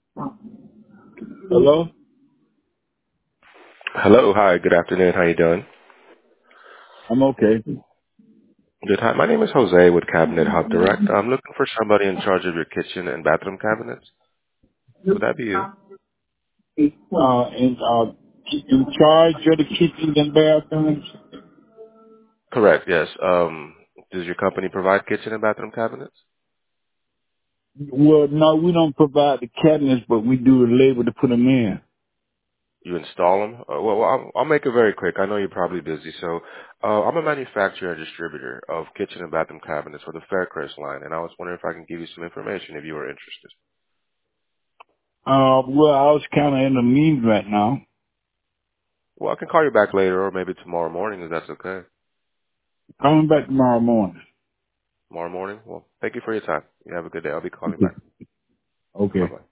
Hello? Hello. Hi. Good afternoon. How you doing? I'm okay. Good. Hi. My name is Jose with Cabinet Hub Direct. I'm looking for somebody in charge of your kitchen and bathroom cabinets. Would that be you? In charge of the kitchens and bathrooms? Correct. Yes. Does your company provide kitchen and bathroom cabinets? Well, no, we don't provide the cabinets, but we do the labor to put them in. You install them? I'll make it very quick. I know you're probably busy. So, I'm a manufacturer and distributor of kitchen and bathroom cabinets for the Faircrest line, and I was wondering if I can give you some information if you were interested. Well, I was kind of in the means right now. Well, I can call you back later or maybe tomorrow morning if that's okay. Coming back tomorrow morning. Tomorrow morning? Well, thank you for your time. You have a good day. I'll be calling back. Okay. Bye-bye.